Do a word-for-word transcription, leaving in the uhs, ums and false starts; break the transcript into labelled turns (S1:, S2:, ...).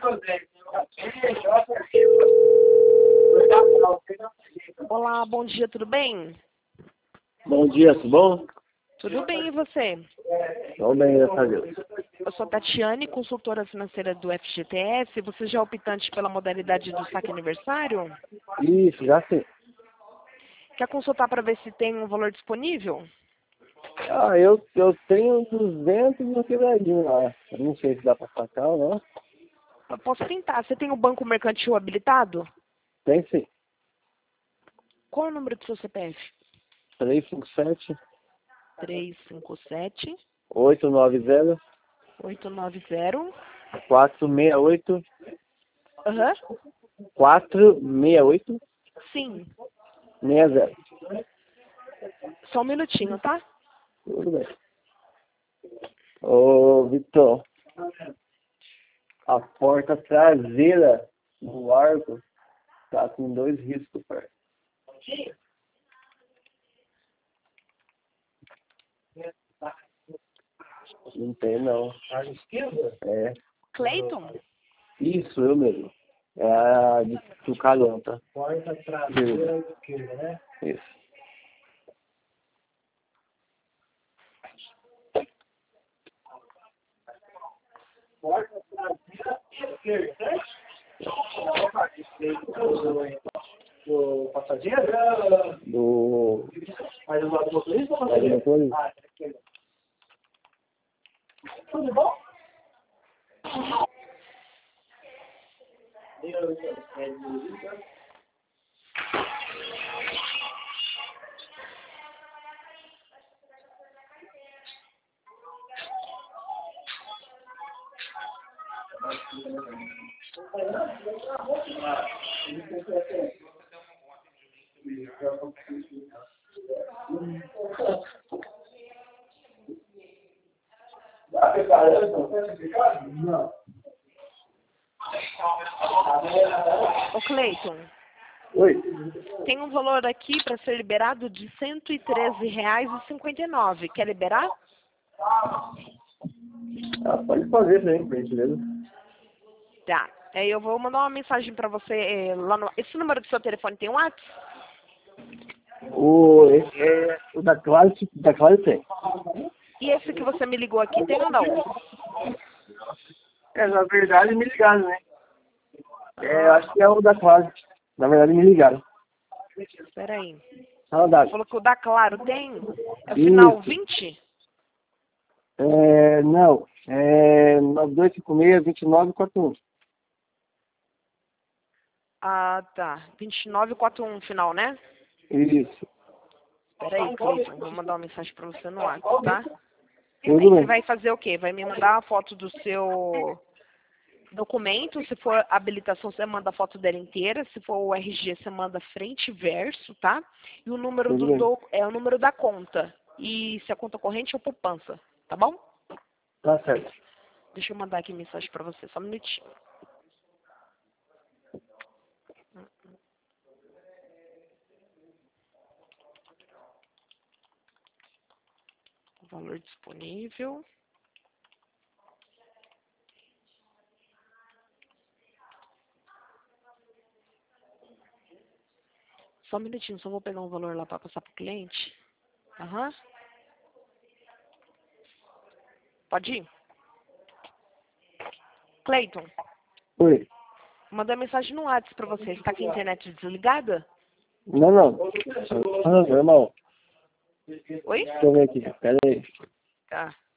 S1: Olá, bom dia, tudo bem?
S2: Bom dia, tudo bom?
S1: Tudo bem, e você?
S2: Tudo bem, graças a Deus.
S1: Eu sou Tatiane, consultora financeira do F G T S. Você já é optante pela modalidade do saque aniversário?
S2: Isso, já sei.
S1: Quer consultar para ver se tem um valor disponível?
S2: Ah, eu, eu tenho duzentos no quebradinho lá. Eu não sei se dá pra sacar ou não.
S1: Eu posso tentar. Você tem o banco mercantil habilitado?
S2: Tem sim.
S1: Qual é o número do seu C P F?
S2: três cinco sete,
S1: três cinco sete,
S2: oito nove zero,
S1: oito nove zero.
S2: quatro seis oito,
S1: Aham.
S2: quatro seis oito,
S1: Sim.
S2: seis zero.
S1: Só um minutinho, tá?
S2: Tudo bem. Ô, Vitor, a porta traseira do arco tá com dois riscos perto. Não tem, não. É.
S1: Cleiton?
S2: Isso, eu mesmo. É a de Tucalão, tá?
S3: Porta traseira esquerda, né?
S2: Isso.
S3: Porta traseira esquerda, certo? Do passageiro?
S2: Do...
S3: Mas do lado do motorista ou
S2: É do
S3: passageiro?
S2: motorista.
S3: Ah, esquerda. Tudo bom? Deus, é de... Não.
S1: Ô, Cleiton,
S2: Oi.
S1: tem um valor aqui para ser liberado de cento e treze reais e cinquenta e nove. Quer liberar?
S2: Ah, pode fazer também, por gentileza.
S1: Tá. Aí eu vou mandar uma mensagem para você eh, lá no... Esse número do seu telefone tem um WhatsApp?
S2: O, esse é, o da Claro, da Claro tem.
S1: E esse que você me ligou aqui tem ou não?
S2: É, na verdade me ligaram, né? É, eu acho que é o da Claro. Na verdade me ligaram.
S1: Espera aí.
S2: Fala, Davi.
S1: Falou que o da Claro tem? É o final
S2: Isso.
S1: vinte?
S2: É, não. É nove dois cinco seis, dois nove quatro um.
S1: Ah, tá. vinte e nove quarenta e um final, né?
S2: Isso.
S1: Espera aí, Cleiton. Vou mandar uma mensagem para você no WhatsApp, tá? Aí
S2: Tudo
S1: você
S2: bem.
S1: vai fazer o quê? Vai me mandar a foto do seu documento. Se for habilitação, você manda a foto dela inteira. Se for o R G, você manda frente e verso, tá? E o número
S2: Tudo
S1: do,
S2: bem.
S1: do é o número da conta. E se a conta corrente ou poupança, tá bom?
S2: Tá certo.
S1: Deixa eu mandar aqui mensagem pra você, só um minutinho. Valor disponível. Só um minutinho, só vou pegar um valor lá pra passar pro cliente. Aham. Pode ir? Cleiton,
S2: Oi.
S1: mandei mensagem no WhatsApp pra você. Está com a internet desligada?
S2: Não, não. Ah, normal.
S1: Oi?
S2: Deixa eu ver aqui. Pera aí.
S1: Tá.